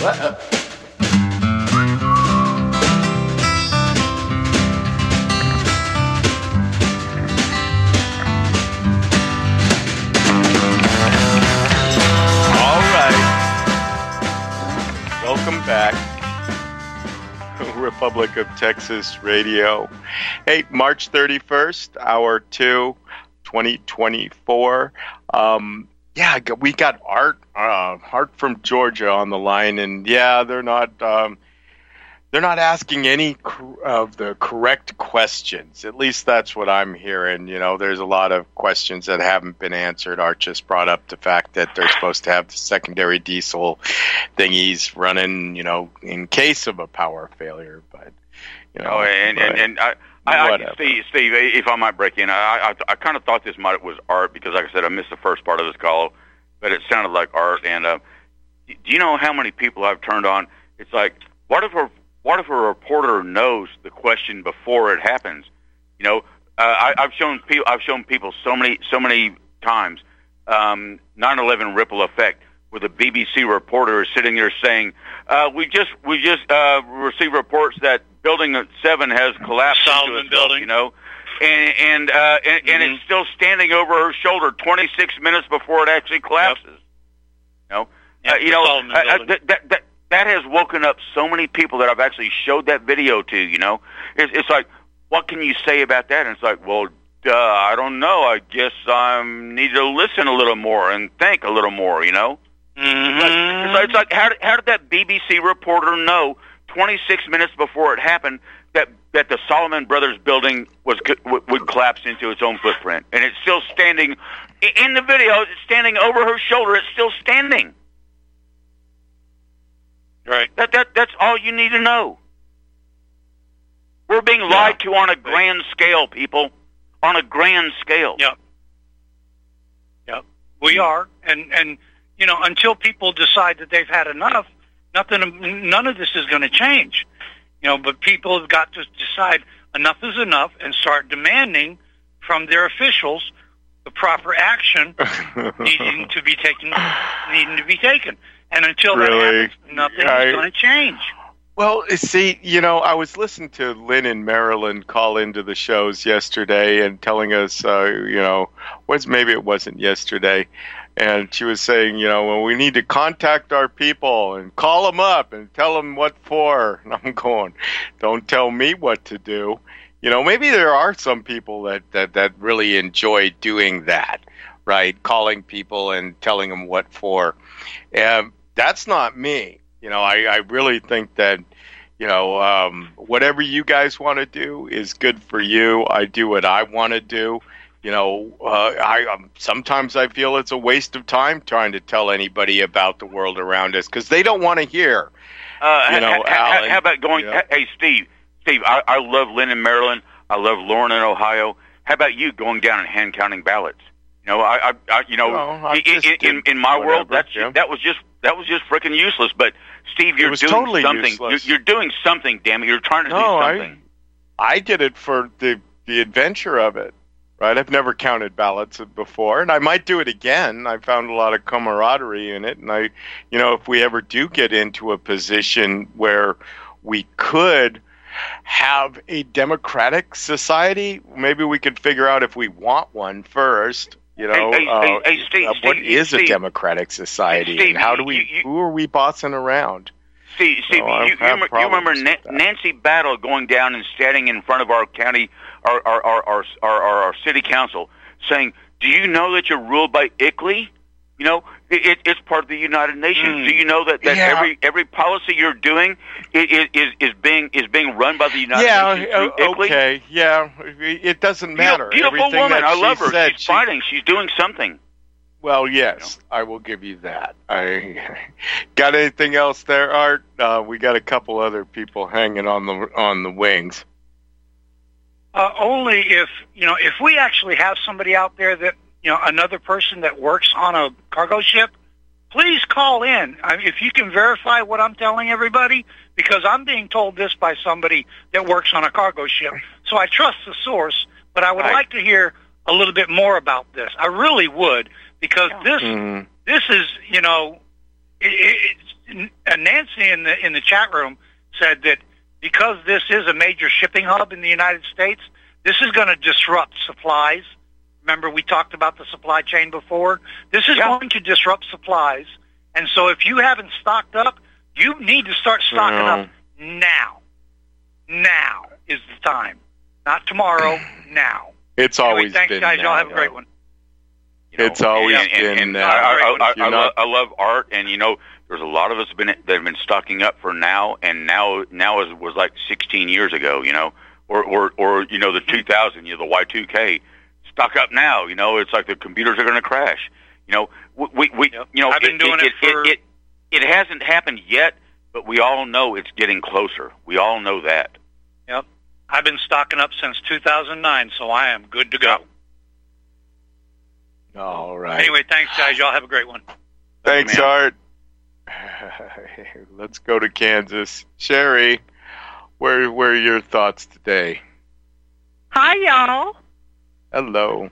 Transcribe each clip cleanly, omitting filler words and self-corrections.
Welcome back, Republic of Texas Radio. Hey, March 31st, hour 2, 2024. We got Art from Georgia on the line, and they're not asking any of the correct questions. At least that's what I'm hearing. You know, there's a lot of questions that haven't been answered. Art just brought up the fact that they're supposed to have the secondary diesel thingies running, you know, in case of a power failure. But, you know, Steve, if I might break in, I kind of thought this was Art because, like I said, I missed the first part of this call, but it sounded like Art. And do you know how many people I've turned on? It's like, what if a reporter knows the question before it happens? You know, I've shown people so many times 9/11 ripple effect, where the BBC reporter is sitting there saying, "We just received reports that Building 7 has collapsed into itself," building, you know, and it's still standing over her shoulder 26 minutes before it actually collapses. Yep. That has woken up so many people that I've actually showed that video to. You know, it's like, what can you say about that? And it's like, well, I don't know. I guess I need to listen a little more and think a little more. You know. Mm-hmm. It's like how did that BBC reporter know 26 minutes before it happened that the Solomon Brothers building would collapse into its own footprint, and it's still standing in the video? It's standing over her shoulder. It's still standing. Right. That's all you need to know. We're being lied to on a grand scale, people. On a grand scale. Yep. We are, and you know, until people decide that they've had enough, none of this is going to change. You know, but people have got to decide enough is enough and start demanding from their officials the proper action needing to be taken. And until that happens, nothing is going to change. Well, see, you know, I was listening to Lynn in Maryland call into the shows yesterday and telling us, you know, maybe it wasn't yesterday, and she was saying, you know, well, we need to contact our people and call them up and tell them what for. And I'm going, don't tell me what to do. You know, maybe there are some people that really enjoy doing that, right? Calling people and telling them what for. That's not me. You know, I really think that, you know, whatever you guys want to do is good for you. I do what I want to do. You know, sometimes I feel it's a waste of time trying to tell anybody about the world around us because they don't want to hear. Alan, how about going? You know? Hey, Steve, I love Lynn in Maryland. I love Lauren in Ohio. How about you going down and hand counting ballots? You know, in my world, that was just freaking useless. But Steve, you're doing totally something. You're doing something. Damn it, you're trying to do something. I did it for the adventure of it. Right, I've never counted ballots before, and I might do it again. I found a lot of camaraderie in it, and you know, if we ever do get into a position where we could have a democratic society, maybe we could figure out if we want one first. You know, Steve, what is a democratic society, Steve, and how do who are we bossing around? Steve, you remember Nancy Battle going down and standing in front of our county, our city council, saying, "Do you know that you're ruled by ICLEI? You know, it's part of the United Nations. Do you know that every policy you're doing is being run by the United Nations through ICLEI?" Okay, it doesn't matter. Beautiful woman, I love her. She's fighting. She's doing something. Well, yes, you know. I will give you that. I got anything else there, Art? We got a couple other people hanging on the wings. Only if we actually have somebody out there that, you know, another person that works on a cargo ship, please call in. I mean, if you can verify what I'm telling everybody, because I'm being told this by somebody that works on a cargo ship, so I trust the source. But I would like to hear a little bit more about this. I really would. Because this is, you know, Nancy in the chat room said that because this is a major shipping hub in the United States, this is going to disrupt supplies. Remember, we talked about the supply chain before. This is going to disrupt supplies. And so if you haven't stocked up, you need to start stocking up now. Now is the time. Not tomorrow, now. It's always thanks, been guys. now. Y'all have a great one. It's always been now. I love Art, and there's a lot of us that have been stocking up for now, and now was like 16 years ago, or the 2000, the Y2K. Stock up now, it's like the computers are going to crash. I've been doing it. It hasn't happened yet, but we all know it's getting closer. We all know that. Yep. I've been stocking up since 2009, so I am good to go. All right. Anyway, thanks, guys. Y'all have a great one. Thanks, Art. Let's go to Kansas. Sherry, where are your thoughts today? Hi, y'all. Hello.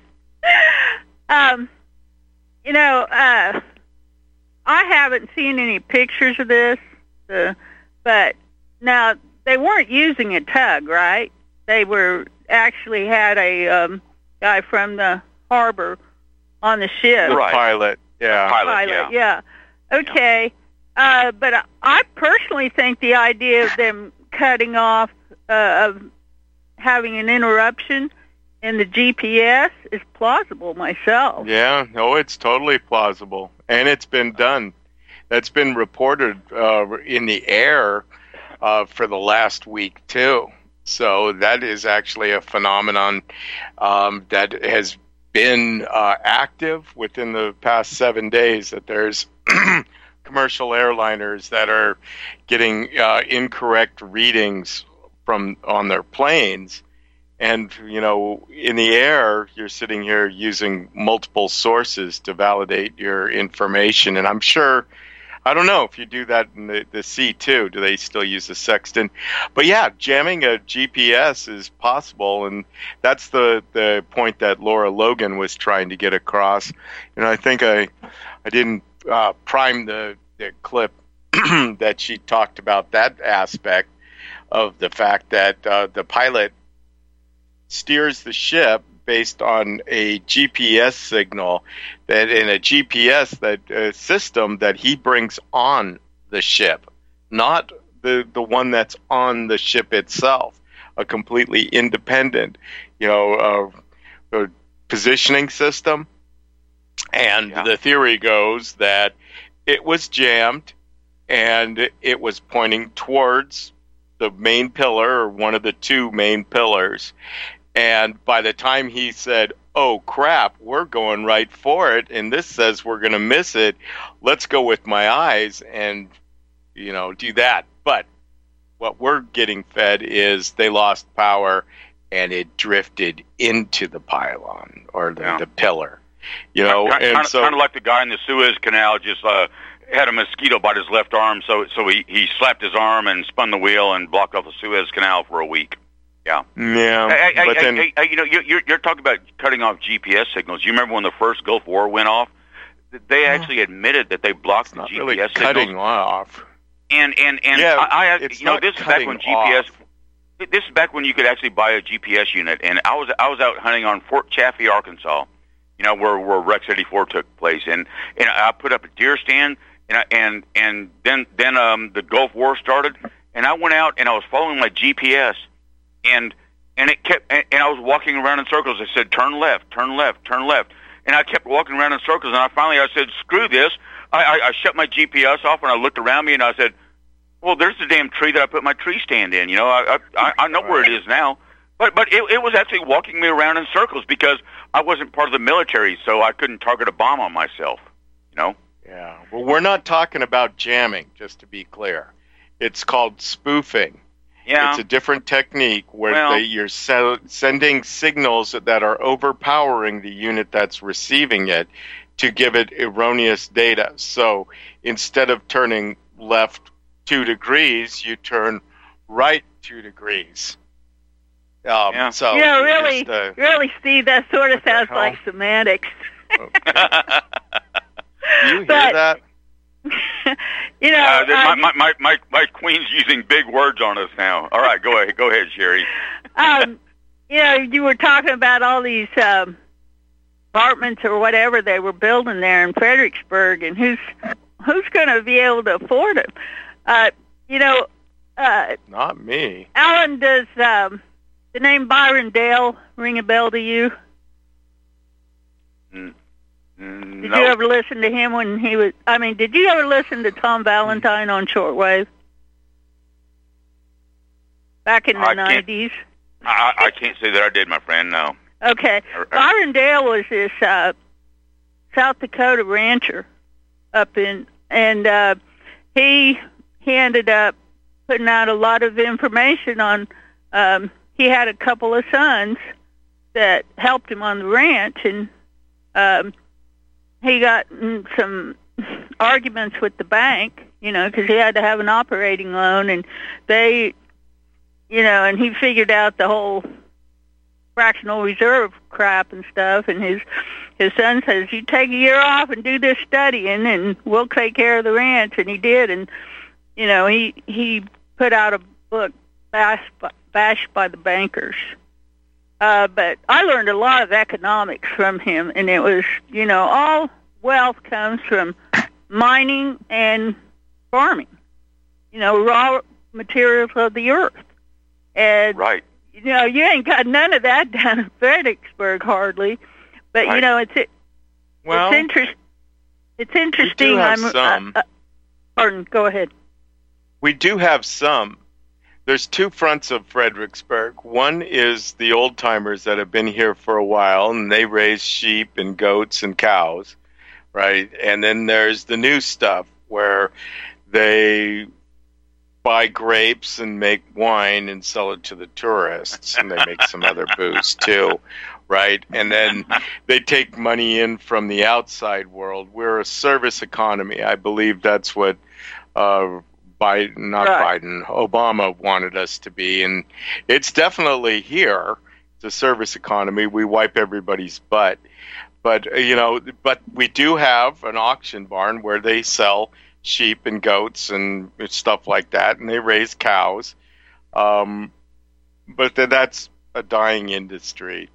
I haven't seen any pictures of this, but now they weren't using a tug, right? They were actually had a guy from the harbor on the ship. The pilot, yeah. Pilot, yeah. Okay. But I personally think the idea of them cutting off, of having an interruption in the GPS is plausible myself. Yeah, no, it's totally plausible. And it's been done. That's been reported in the air for the last week, too. So that is actually a phenomenon that has been active within the past 7 days, that there's commercial airliners that are getting incorrect readings on their planes. And, in the air, you're sitting here using multiple sources to validate your information. And I'm sure, I don't know if you do that in the sea too. Do they still use a sextant? But yeah, jamming a GPS is possible. And that's the point that Laura Logan was trying to get across. And I think I didn't prime the clip that she talked about that aspect of the fact that the pilot steers the ship based on a GPS signal, that in a GPS system that he brings on the ship, not the one that's on the ship itself, a completely independent, positioning system. And the theory goes that it was jammed and it was pointing towards the main pillar, or one of the two main pillars. And by the time he said, oh, crap, we're going right for it, and this says we're going to miss it, let's go with my eyes and, do that. But what we're getting fed is they lost power, and it drifted into the pylon, or the pillar. Kind of like the guy in the Suez Canal just had a mosquito bite his left arm, so he slapped his arm and spun the wheel and blocked off the Suez Canal for a week. Yeah. You're talking about cutting off GPS signals. You remember when the first Gulf War went off? They actually admitted that they blocked the GPS really signals. Cutting off. And this is back when GPS. This is back when you could actually buy a GPS unit. And I was out hunting on Fort Chaffee, Arkansas. Where Rex 84 took place, and I put up a deer stand, and then the Gulf War started, and I went out and I was following my GPS. And it kept, and I was walking around in circles. I said, turn left, turn left, turn left. And I kept walking around in circles. And I said, screw this. I shut my GPS off, and I looked around me, and I said, well, there's the damn tree that I put my tree stand in. I know where it is now. But it was actually walking me around in circles because I wasn't part of the military, so I couldn't target a bomb on myself. Yeah. Well, we're not talking about jamming, just to be clear. It's called spoofing. Yeah. It's a different technique where you're sending signals that are overpowering the unit that's receiving it to give it erroneous data. So instead of turning left 2 degrees, you turn right 2 degrees. Really, Steve, that sort of sounds like semantics. Do you hear that? You know, my queen's using big words on us now. All right, go ahead, Sherry. You know, you were talking about all these apartments or whatever they were building there in Fredericksburg, and who's going to be able to afford them? You know, not me. Alan, does the name Byron Dale ring a bell to you? No. Did you ever listen to him when he was? I mean, did you ever listen to Tom Valentine on shortwave back in the 90s? I can't say that I did, my friend. No. Okay, Byron Dale was this South Dakota rancher up in, and he ended up putting out a lot of information on. He had a couple of sons that helped him on the ranch, and he got in some arguments with the bank, you know, because he had to have an operating loan, and they, you know, and he figured out the whole fractional reserve crap and stuff, and his son says, you take a year off and do this studying, and we'll take care of the ranch, and he did, and, you know, he put out a book, Bashed by the Bankers. But I learned a lot of economics from him, and it was, you know, all wealth comes from mining and farming, you know, raw materials of the earth. And, right. You know, you ain't got none of that down in Fredericksburg hardly. But, right. You know, it's interesting. We do have some. Pardon, go ahead. We do have some. There's two fronts of Fredericksburg. One is the old-timers that have been here for a while, and they raise sheep and goats and cows, right? And then there's the new stuff where they buy grapes and make wine and sell it to the tourists, and they make some other booze too, right? And then they take money in from the outside world. We're a service economy. I believe that's what Obama wanted us to be, and it's definitely here. It's a service economy. We wipe everybody's butt, but we do have an auction barn where they sell sheep and goats and stuff like that, and they raise cows. But that's a dying industry.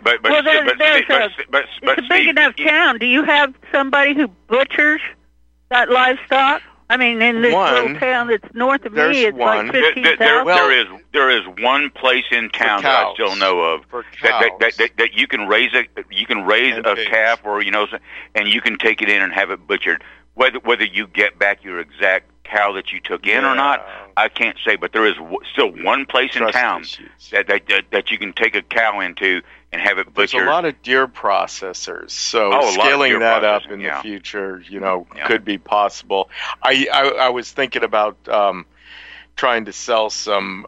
It's a big enough town. Do you have somebody who butchers that livestock? I mean, in this little town that's north of me, it's like 15,000. There is one place in town that I still know of that you can raise a calf, or and you can take it in and have it butchered. Whether you get back your exact cow that you took in or not, I can't say. But there is still one place in town that you can take a cow into and have it butchered. There's a lot of deer processors, so scaling that up in the future, could be possible. I was thinking about trying to sell some,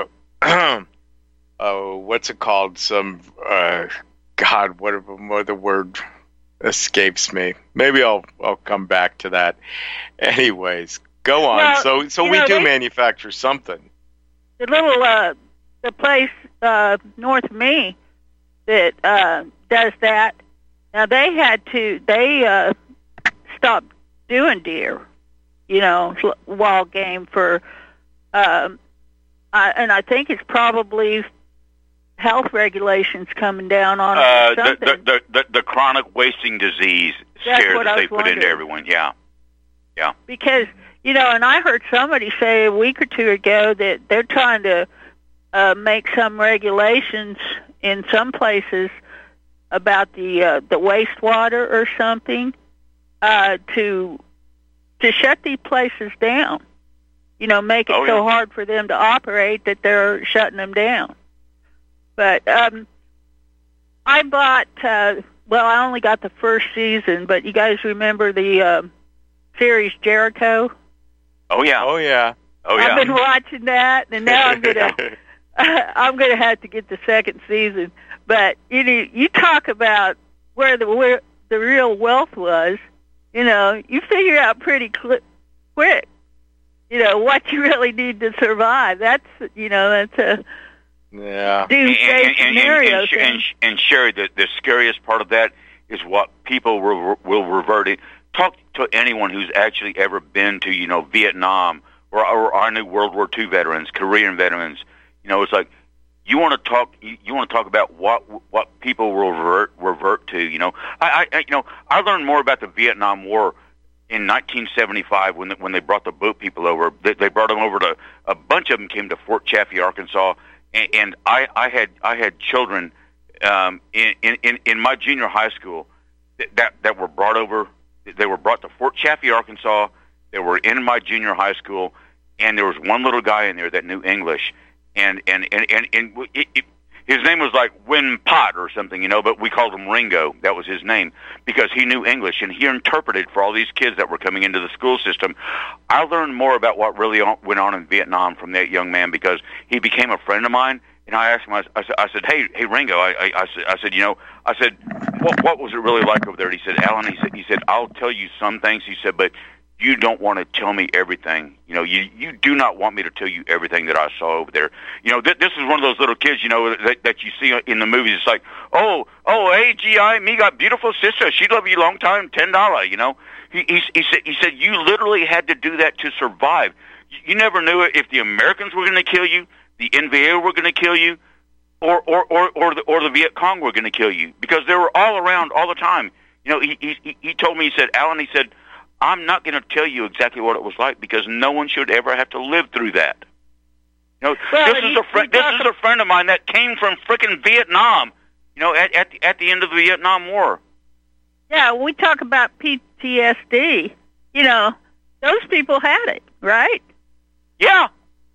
what's it called? Some, what the word escapes me. Maybe I'll come back to that. Anyways, go on. Well, so we do manufacture something. The little the place north of me that does that. Now they stopped doing deer, wild game for, and I think it's probably health regulations coming down on it. The chronic wasting disease scare that they put into everyone. Yeah. Because and I heard somebody say a week or two ago that they're trying to make some regulations in some places about the wastewater or something to shut these places down. Make it so hard for them to operate that they're shutting them down. But I bought. I only got the first season, but you guys remember the series Jericho? Oh yeah. I've been watching that, and now I'm gonna have to get the second season. But you talk about where the real wealth was. You figure out pretty quick. What you really need to survive. That's a doomsday scenario. And Sherry, the scariest part of that is what people will revert it talk to anyone who's actually ever been to, Vietnam or I knew World War II veterans, Korean veterans. It's like you want to talk about what people will revert to. I learned more about the Vietnam War in 1975 when they brought the boat people over. They brought them over to a bunch of them came to Fort Chaffee, Arkansas, and I had children in my junior high school that were brought over. They were brought to Fort Chaffee, Arkansas. They were in my junior high school, and there was one little guy in there that knew English, and his name was like Win Pot or something, but we called him Ringo. That was his name because he knew English, and he interpreted for all these kids that were coming into the school system. I learned more about what really went on in Vietnam from that young man because he became a friend of mine. And I asked him, I said, hey, Ringo, I said, what was it really like over there? And he said, Alan, he said, I'll tell you some things. He said, but you don't want to tell me everything. You do not want me to tell you everything that I saw over there. This is one of those little kids, that you see in the movies. It's like, oh, hey, G.I., me got beautiful sister. She love you long time, $10. He said, you literally had to do that to survive. You never knew if the Americans were going to kill you, the NVA were going to kill you, or the Viet Cong were going to kill you because they were all around all the time. He told me, he said, Alan, he said, I'm not going to tell you exactly what it was like because no one should ever have to live through that. This is a friend of mine that came from frickin' Vietnam. At the end of the Vietnam War. Yeah, we talk about PTSD. Those people had it, right? Yeah.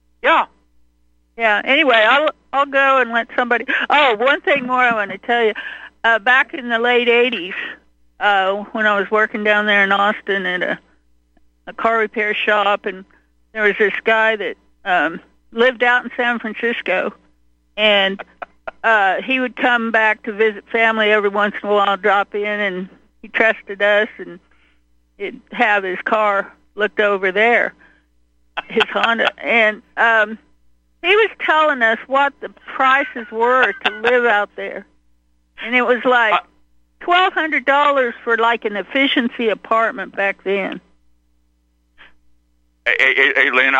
Yeah. Anyway, I'll go and let somebody. Oh, one thing more I want to tell you. Back in the late '80s, when I was working down there in Austin at a car repair shop, and there was this guy that lived out in San Francisco, and he would come back to visit family every once in a while, drop in, and he trusted us, and he'd have his car looked over there, his Honda, and he was telling us what the prices were to live out there. And it was like $1,200 for like an efficiency apartment back then. Hey Lynn,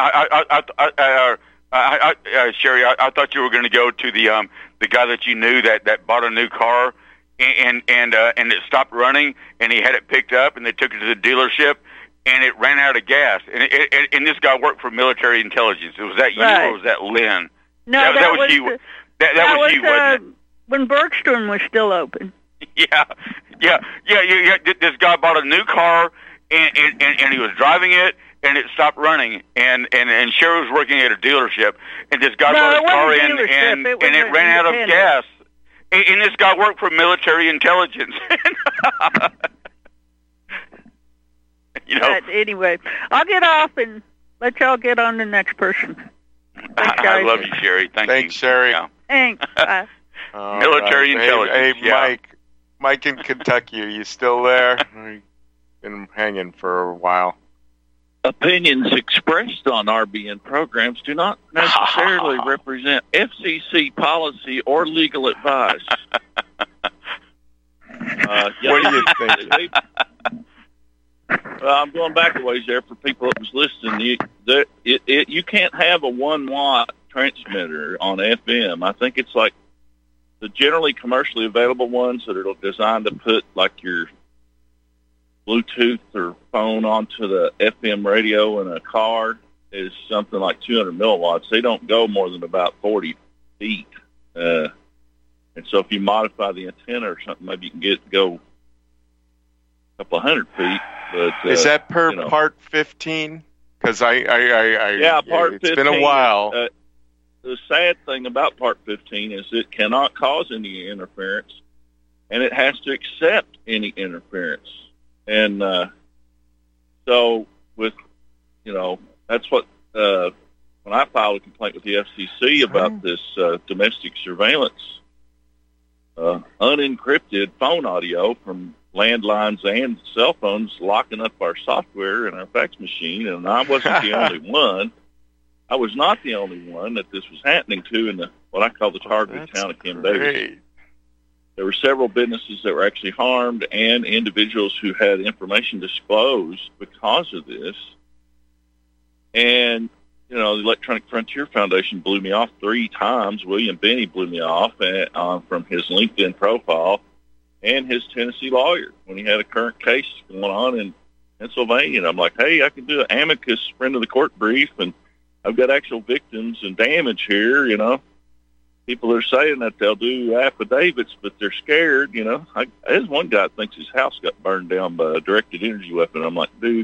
Sherry, I thought you were going to go to the guy that you knew that bought a new car and it stopped running and he had it picked up and they took it to the dealership and it ran out of gas. And this guy worked for military intelligence. Was that you or was that Lynn? No, that was you. That was you, wasn't it? When Bergstrom was still open. Yeah. This guy bought a new car and he was driving it and it stopped running and Sherry was working at a dealership and this guy bought a car and it ran out of gas. And this guy worked for military intelligence. But anyway, I'll get off and let y'all get on the next person. Thanks, I love you, Sherry. Thanks, Sherry. Yeah. Thanks. Bye. Military intelligence. Hey, Mike in Kentucky, are you still there? I've been hanging for a while. Opinions expressed on RBN programs do not necessarily represent FCC policy or legal advice. What do you think? I'm going back a ways there for people that was listening. You can't have a 1-watt transmitter on FM. I think it's like the generally commercially available ones that are designed to put like your Bluetooth or phone onto the FM radio in a car is something like 200 milliwatts. They don't go more than about 40 feet. And so if you modify the antenna or something, maybe you can go a couple of 100 feet. But is that per Part 15? Because Part 15. It's been a while. The sad thing about Part 15 is it cannot cause any interference, and it has to accept any interference. And so with, that's what, when I filed a complaint with the FCC about this domestic surveillance, unencrypted phone audio from landlines and cell phones locking up our software and our fax machine, and I wasn't the only one. I was not the only one that this was happening to in what I call the targeted town of Cambodia. there were several businesses that were actually harmed and individuals who had information disclosed because of this. And, the Electronic Frontier Foundation blew me off 3 times. William Benny blew me off from his LinkedIn profile and his Tennessee lawyer when he had a current case going on in Pennsylvania. And I'm like, hey, I can do an amicus friend of the court brief, and I've got actual victims and damage here, People are saying that they'll do affidavits, but they're scared, There's one guy that thinks his house got burned down by a directed energy weapon. I'm like, dude,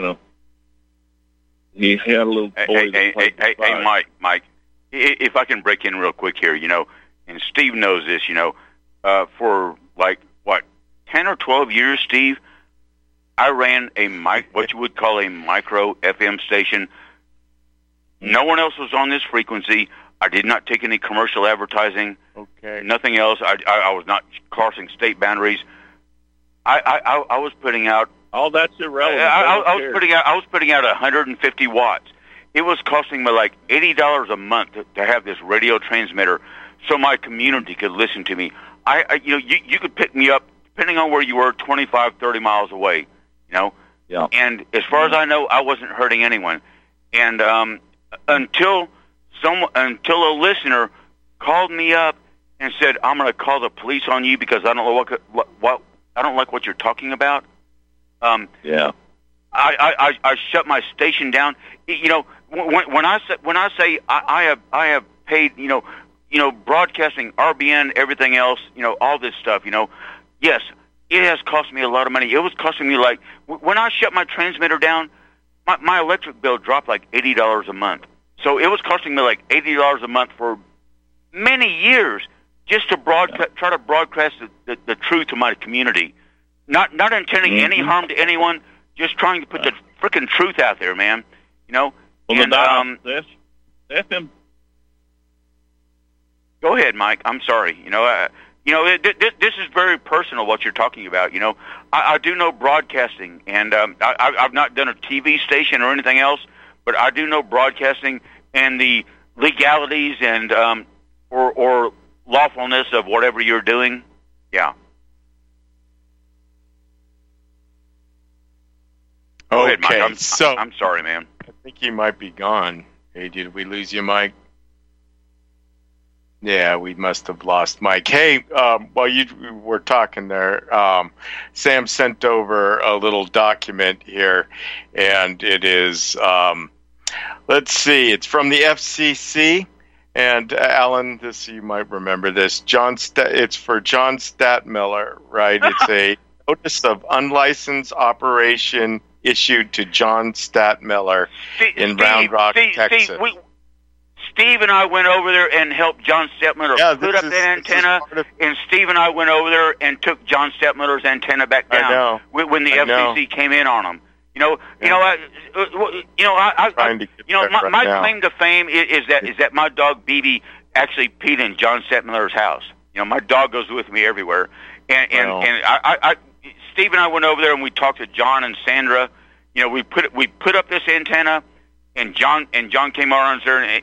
he had a little boy. Hey, Mike, if I can break in real quick here, and Steve knows this, for 10 or 12 years, Steve, I ran what you would call a micro FM station. No one else was on this frequency. I did not take any commercial advertising. Okay. Nothing else. I was not crossing state boundaries. I was putting out. Oh, that's irrelevant. I was putting out 150 watts. It was costing me like $80 a month to have this radio transmitter, so my community could listen to me. You could pick me up depending on where you were, 25, 30 miles away. Yeah. And as far as I know, I wasn't hurting anyone. And until a listener called me up and said, "I'm going to call the police on you because I don't know what I don't like what you're talking about." I shut my station down. When I say I have paid, broadcasting, RBN, everything else, all this stuff, yes, it has cost me a lot of money. It was costing me when I shut my transmitter down, my electric bill dropped like $80 a month. So it was costing me like $80 a month for many years just to try to broadcast the truth to my community. Not intending any harm to anyone, just trying to put the freaking truth out there, man. Well, and, the FM. Go ahead, Mike. I'm sorry. This is very personal what you're talking about. I do know broadcasting, and I've not done a TV station or anything else, but I do know broadcasting and the legalities and or lawfulness of whatever you're doing. Yeah. Go ahead, Mike. I'm sorry, man. I think you might be gone. Hey, did we lose you, Mike? Yeah, we must have lost Mike. Hey, while you were talking there, Sam sent over a little document here, and it is, let's see, it's from the FCC, and Alan, you might remember this. It's for John Stadtmiller, right? It's a notice of unlicensed operation issued to John Stadtmiller in Round Rock, Texas. Steve and I went over there and helped John Stadtmiller put up that antenna, and Steve and I went over there and took John Stadtmiller's antenna back down when the FCC came in on him. My claim to fame is that my dog BB actually peed in John Stadtmiller's house. My dog goes with me everywhere, and Steve and I went over there and we talked to John and Sandra. We put up this antenna. And John came on there and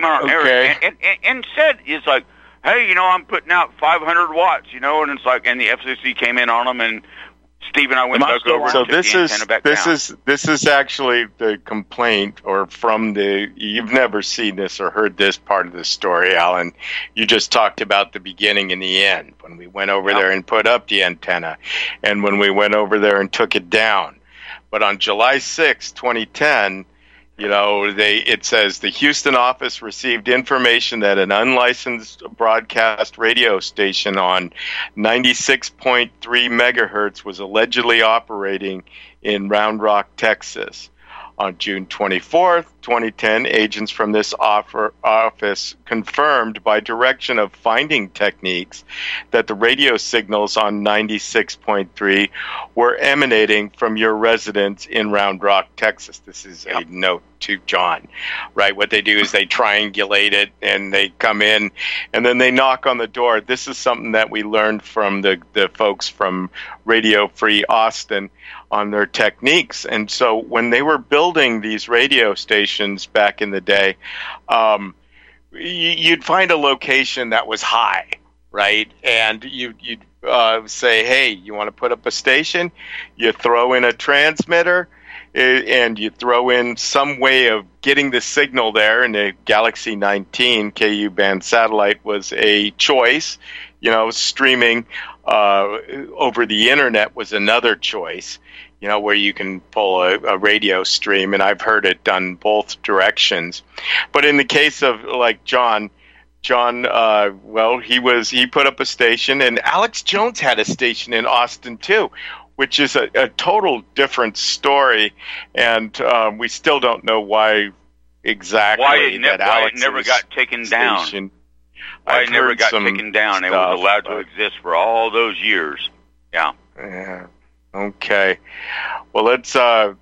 said, it's like, hey, I'm putting out 500 watts, and it's like, and the FCC came in on them, and Steve and I went back over. So this is actually the complaint, or from you've never seen this or heard this part of the story, Alan. You just talked about the beginning and the end when we went over there and put up the antenna, and when we went over there and took it down. But on July 6, 2010. It says the Houston office received information that an unlicensed broadcast radio station on 96.3 megahertz was allegedly operating in Round Rock, Texas. On June 24th, 2010, agents from this office confirmed by direction of Finding Techniques that the radio signals on 96.3 were emanating from your residence in Round Rock, Texas. This is a note to John, right? What they do is they triangulate it, and they come in, and then they knock on the door. This is something that we learned from the folks from Radio Free Austin on their techniques. And so when they were building these radio stations back in the day, you'd find a location that was high, right? And you say, hey, you want to put up a station? You throw in a transmitter, and you throw in some way of getting the signal there. And the Galaxy 19 KU band satellite was a choice. Streaming over the internet was another choice, where you can pull a radio stream, and I've heard it done both directions. But in the case of like John, he put up a station, and Alex Jones had a station in Austin too, which is a total different story, and we still don't know why exactly it never got taken down. Why it never got taken down. It was allowed to exist for all those years. Yeah. Yeah. Okay. Well, let's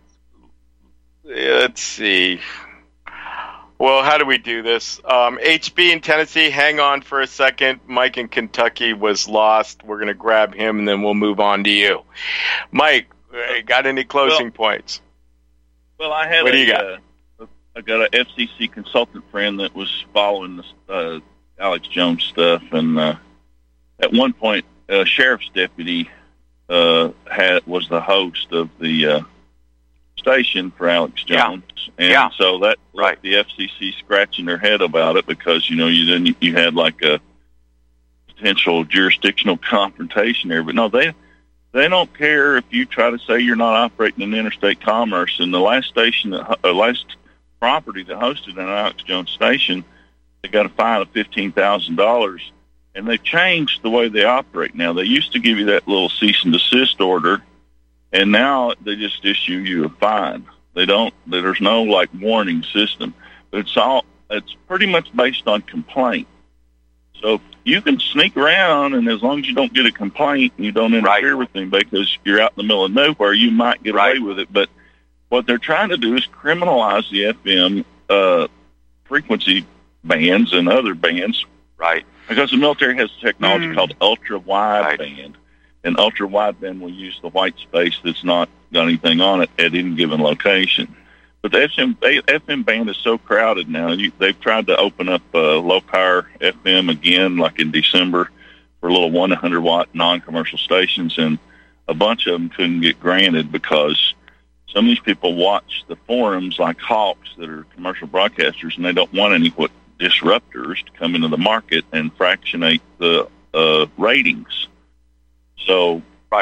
see. Well, how do we do this? HB in Tennessee, hang on for a second. Mike in Kentucky was lost. We're going to grab him, and then we'll move on to you. Mike, got any closing points? Well, I had what do you got? I got an FCC consultant friend that was following the Alex Jones stuff, and at one point, a sheriff's deputy was the host of the station for Alex Jones, and so that left the FCC scratching their head about it because you had like a potential jurisdictional confrontation there. But no, they don't care if you try to say you're not operating in interstate commerce. And the last property that hosted an Alex Jones station, they got a fine of $15,000. And they've changed the way they operate now. They used to give you that little cease and desist order, and now they just issue you a fine. There's no like warning system, but it's pretty much based on complaint. So you can sneak around, and as long as you don't get a complaint and you don't interfere with anybody because you're out in the middle of nowhere, you might get away with it. But what they're trying to do is criminalize the FM frequency bands and other bands. Right. Because the military has technology called ultra-wideband. And ultra-wideband will use the white space that's not got anything on it at any given location. But the FM band is so crowded now. They've tried to open up low-power FM again, like in December, for little 100-watt non-commercial stations, and a bunch of them couldn't get granted because some of these people watch the forums like hawks that are commercial broadcasters, and they don't want any disruptors to come into the market and fractionate the ratings. So,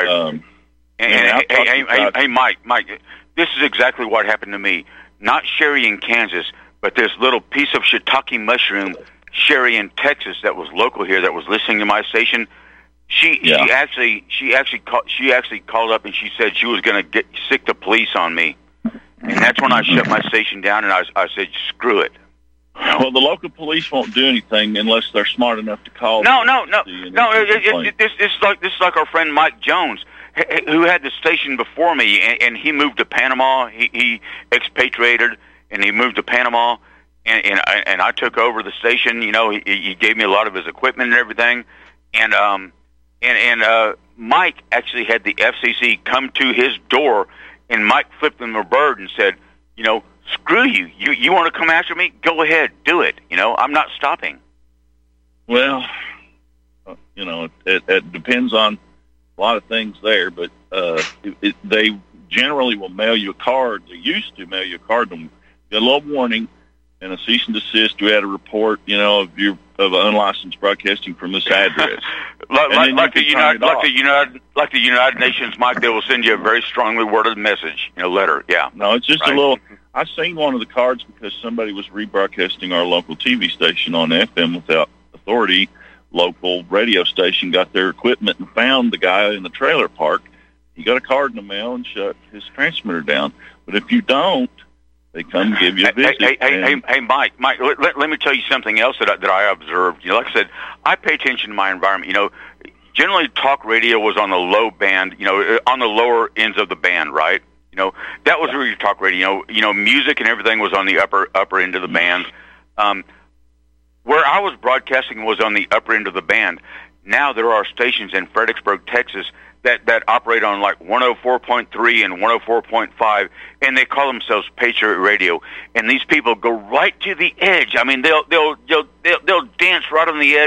hey, Mike, this is exactly what happened to me. Not Sherry in Kansas, but this little piece of shiitake mushroom, Sherry in Texas, that was local here, that was listening to my station. She actually called up and she said she was going to sick the police on me, and that's when I shut my station down and I said screw it. Well, the local police won't do anything unless they're smart enough to call. No. This is like our friend Mike Jones, who had the station before me, and he moved to Panama. He expatriated, and he moved to Panama, and I took over the station. He gave me a lot of his equipment and everything, and Mike actually had the FCC come to his door, and Mike flipped him a bird and said, screw you. You want to come after me? Go ahead. Do it. I'm not stopping. Well, it depends on a lot of things there, but they generally will mail you a card. They used to mail you a card and get a little warning and a cease and desist. You had a report, of unlicensed broadcasting from this address. like the United Nations, Mike, they will send you a very strongly worded message, letter. Yeah. No, it's just a little. I've seen one of the cards because somebody was rebroadcasting our local TV station on FM without authority. Local radio station got their equipment and found the guy in the trailer park. He got a card in the mail and shut his transmitter down. But if you don't, they come give you a visit. Hey, Mike, let me tell you something else that I observed. Like I said, I pay attention to my environment. Generally talk radio was on the low band, on the lower ends of the band, right? That was really talk radio. Music and everything was on the upper end of the band. Where I was broadcasting was on the upper end of the band. Now there are stations in Fredericksburg, Texas, that operate on like 104.3 and 104.5, and they call themselves Patriot Radio. And these people go right to the edge. I mean, they'll dance right on the edge,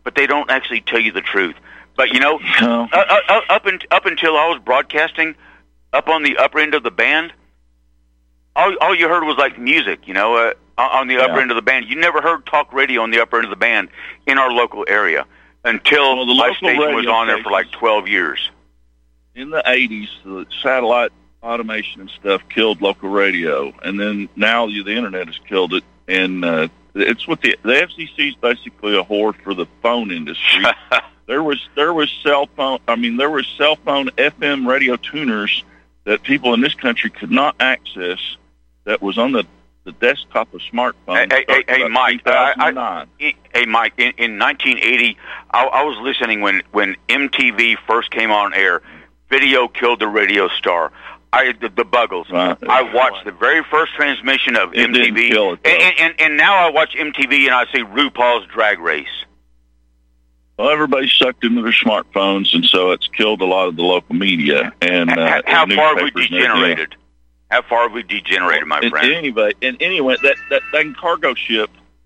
but they don't actually tell you the truth. But, you know, up until I was broadcasting up on the upper end of the band, all you heard was like music, you know, on the upper end of the band. You never heard talk radio on the upper end of the band in our local area until my station was on there for like 12 years. In the 80s, the satellite automation and stuff killed local radio, and then now the internet has killed it. And it's what the FCC is basically a whore for the phone industry. There was cell phone FM radio tuners that people in this country could not access. That was on the desktop of smartphones. Hey, Mike. Hey, Mike. In 1980, I was listening when MTV first came on air. Video killed the radio star. The Buggles. Right. I watched the very first transmission of MTV, and now I watch MTV and I see RuPaul's Drag Race. Well, everybody's sucked into their smartphones, and so it's killed a lot of the local media. And how far have we degenerated? How far have we degenerated, my friend? Anyway, that cargo ship,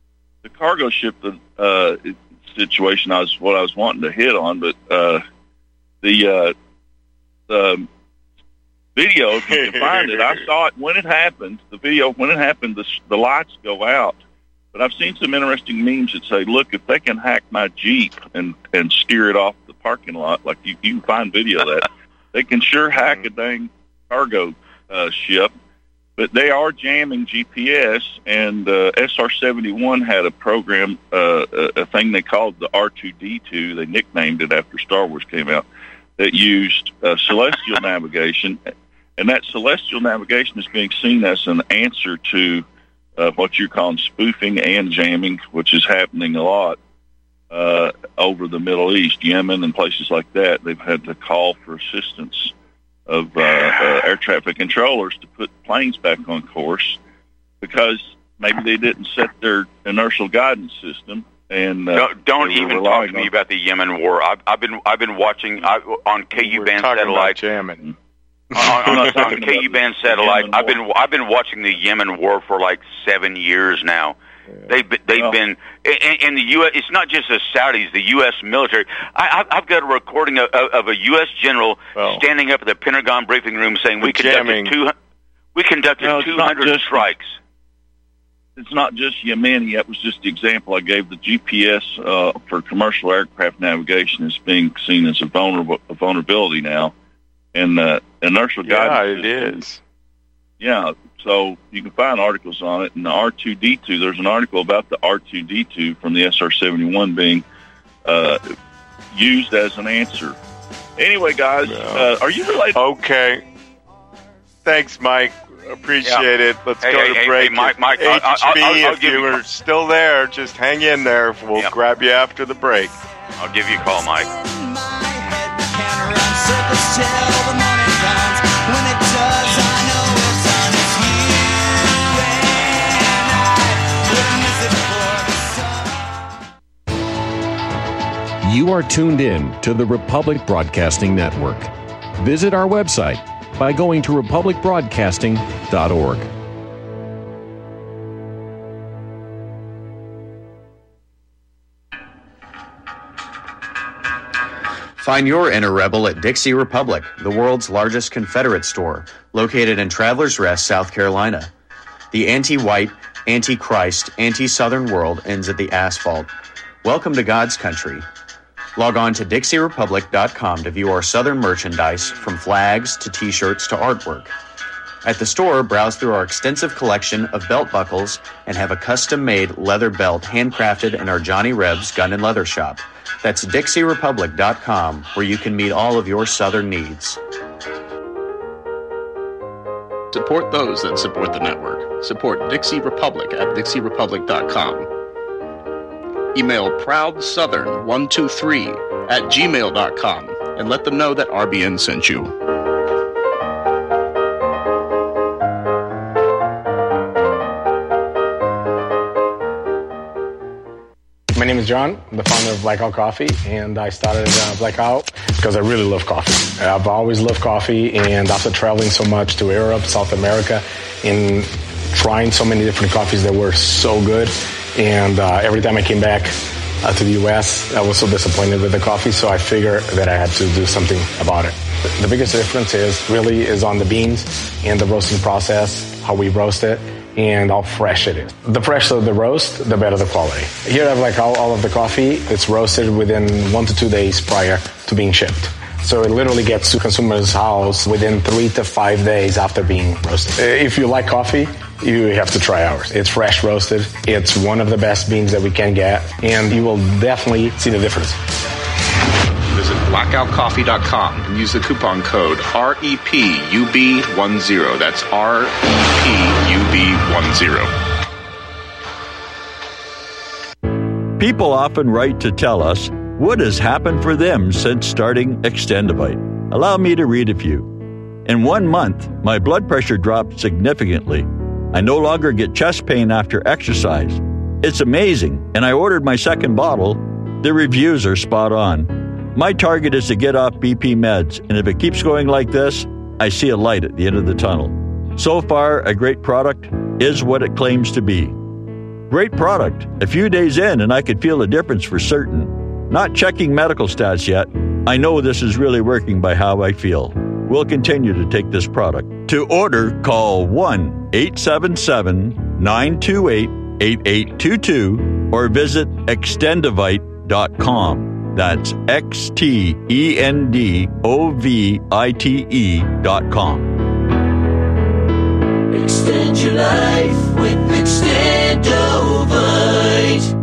the situation what I was wanting to hit on, but the video, if you can find it, I saw it when it happened. The video, when it happened, the lights go out. But I've seen some interesting memes that say, look, if they can hack my Jeep and steer it off the parking lot, like you can find video of that, they can sure hack a dang cargo ship. But they are jamming GPS, and SR-71 had a program, a thing they called the R2-D2. They nicknamed it after Star Wars came out, that used celestial navigation. And that celestial navigation is being seen as an answer to what you're calling spoofing and jamming, which is happening a lot over the Middle East, Yemen, and places like that. They've had to call for assistance of air traffic controllers to put planes back on course because maybe they didn't set their inertial guidance system. And don't even talk to me about the Yemen war. I've been watching on KU band satellite. Jamming. On KU band satellite, I've been watching the Yemen war for like 7 years now. Yeah. They've been in the U.S. It's not just the Saudis, the U.S. military. I've got a recording of a U.S. general standing up at the Pentagon briefing room saying we conducted 200 strikes. It's not just Yemeni. That was just the example I gave. The GPS for commercial aircraft navigation is being seen as a vulnerability now. And inertial guidance. Yeah, it is. Yeah, so you can find articles on it. And the R2-D2, there's an article about the R2-D2 from the SR-71 being used as an answer. Anyway, guys, are you related? Okay. Thanks, Mike. Appreciate it. Let's go to break. Hey, Mike, HB, if you were still there, just hang in there. We'll grab you after the break. I'll give you a call, Mike. You are tuned in to the Republic Broadcasting Network. Visit our website by going to republicbroadcasting.org. Find your inner rebel at Dixie Republic, the world's largest Confederate store, located in Travelers Rest, South Carolina. The anti-white, anti-Christ, anti-Southern world ends at the asphalt. Welcome to God's country. Log on to DixieRepublic.com to view our Southern merchandise, from flags to T-shirts to artwork. At the store, browse through our extensive collection of belt buckles and have a custom-made leather belt handcrafted in our Johnny Rebs Gun and Leather Shop. That's DixieRepublic.com, where you can meet all of your Southern needs. Support those that support the network. Support Dixie Republic at DixieRepublic.com. Email ProudSouthern123@gmail.com and let them know that RBN sent you. My name is John. I'm the founder of Blackout Coffee, and I started Blackout because I really love coffee. I've always loved coffee, and after traveling so much to Europe, South America, and trying so many different coffees that were so good, and every time I came back, to the U.S., I was so disappointed with the coffee, so I figured that I had to do something about it. The biggest difference is on the beans and the roasting process, how we roast it, and how fresh it is. The fresher the roast, the better the quality. Here I have like all of the coffee. It's roasted within 1 to 2 days prior to being shipped. So it literally gets to consumer's house within 3 to 5 days after being roasted. If you like coffee, you have to try ours. It's fresh roasted. It's one of the best beans that we can get, and you will definitely see the difference. Visit blackoutcoffee.com and use the coupon code REPUB10. That's REPUB10. People often write to tell us what has happened for them since starting Extendivite. Allow me to read a few. In 1 month, my blood pressure dropped significantly. I no longer get chest pain after exercise. It's amazing, and I ordered my second bottle. The reviews are spot on. My target is to get off BP meds, and if it keeps going like this, I see a light at the end of the tunnel. So far, a great product is what it claims to be. Great product. A few days in, and I could feel a difference for certain. Not checking medical stats yet. I know this is really working by how I feel. We'll continue to take this product. To order, call 1-877-928-8822 or visit extendivite.com. That's XTENDOVITE.com. Extend your life with Extendovite.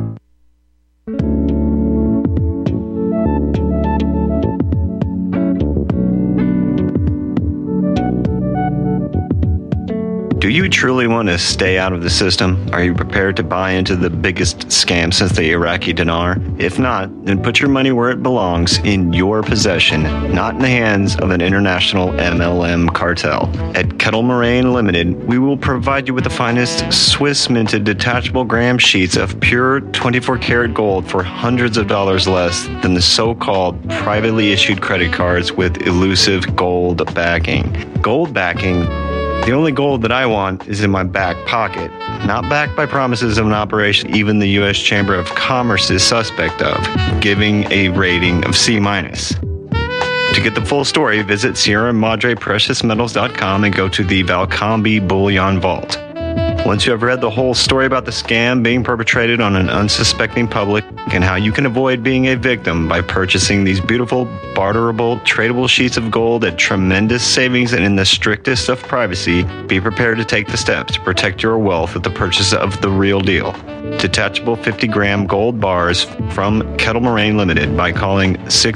Do you truly want to stay out of the system? Are you prepared to buy into the biggest scam since the Iraqi dinar? If not, then put your money where it belongs, in your possession, not in the hands of an international MLM cartel. At Kettle Moraine Limited, we will provide you with the finest Swiss minted detachable gram sheets of pure 24-karat gold for hundreds of dollars less than the so-called privately issued credit cards with elusive gold backing. Gold backing? The only gold that I want is in my back pocket, not backed by promises of an operation even the U.S. Chamber of Commerce is suspect of, giving a rating of C-. To get the full story, visit Sierra Madre PreciousMetals.com and go to the Valcambi Bullion Vault. Once you have read the whole story about the scam being perpetrated on an unsuspecting public and how you can avoid being a victim by purchasing these beautiful, barterable, tradable sheets of gold at tremendous savings and in the strictest of privacy, be prepared to take the steps to protect your wealth with the purchase of the real deal. Detachable 50-gram gold bars from Kettle Moraine Limited by calling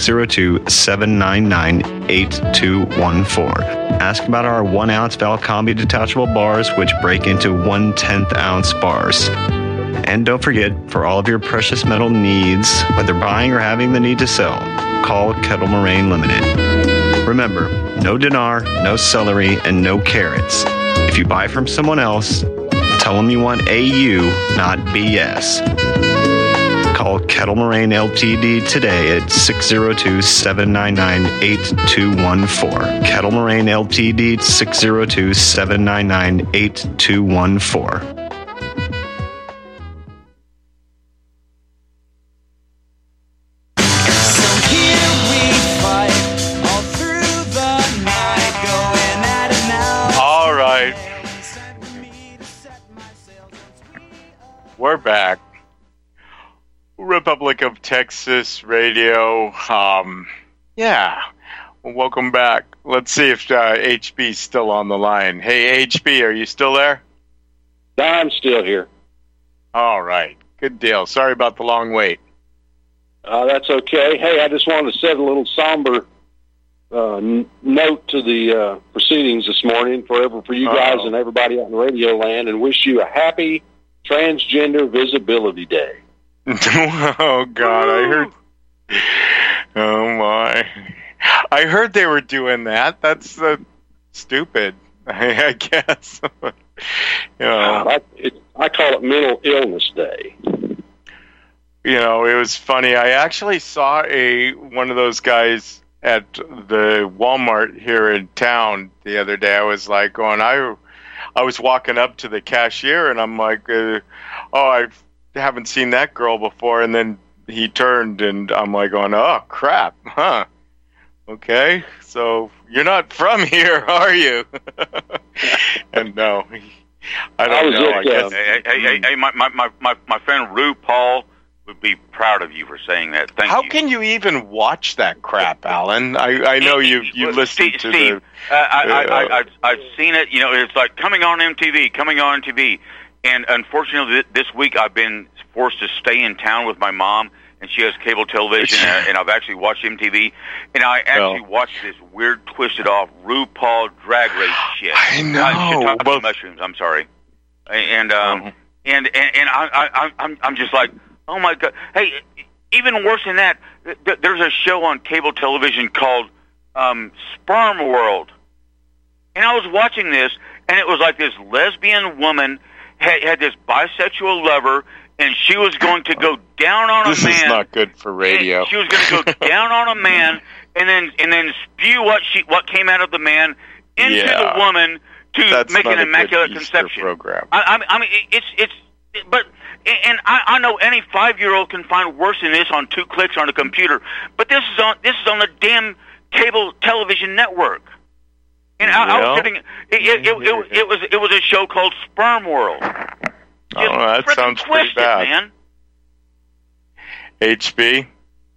602-799-8214. Ask about our 1-ounce Valcambi detachable bars, which break into 1/10 ounce bars. And don't forget, for all of your precious metal needs, whether buying or having the need to sell, call Kettle Moraine Limited. Remember, no dinar, no celery, and no carrots. If you buy from someone else, tell them you want AU, not BS. Call Kettle Moraine Ltd. today at 602-799-8214. Kettle Moraine Ltd. 602-799-8214. We're back. Republic of Texas Radio. Welcome back. Let's see if HB's still on the line. Hey, HB, are you still there? I'm still here. All right. Good deal. Sorry about the long wait. That's okay. Hey, I just wanted to set a little somber note to the proceedings this morning for you guys and everybody out in Radio Land, and wish you a happy Transgender Visibility Day. Oh, God, I heard... Oh, my. I heard they were doing that. That's stupid, I guess. I call it Mental Illness Day. You know, it was funny. I actually saw one of those guys at the Walmart here in town the other day. I was like going, I was walking up to the cashier, and I'm like, I haven't seen that girl before. And then he turned, and I'm like going, oh, crap, huh? Okay, so you're not from here, are you? And no, I don't know. I guess. Hey, my friend Rue Paul would be proud of you for saying that. Thank you. How can you even watch that crap, Alan? I know you listen to Steve, I've seen it. You know, it's like coming on MTV. And unfortunately, this week I've been forced to stay in town with my mom, and she has cable television, and I've actually watched MTV, and I actually watched this weird, twisted off RuPaul Drag Race shit. I know. Mushrooms. I'm sorry, and I'm just like, oh my God. Hey, even worse than that, there's a show on cable television called Sperm World, and I was watching this, and it was like this lesbian woman had this bisexual lover, and she was going to go down on a man. This is not good for radio. She was going to go down on a man, and then spew what came out of the man into the woman to make an immaculate conception. Program. I mean, I know any 5-year-old can find worse than this on 2 clicks on a computer, but this is on the damn cable television network. And I was sitting. It was a show called Sperm World. That sounds pretty bad, man. HB.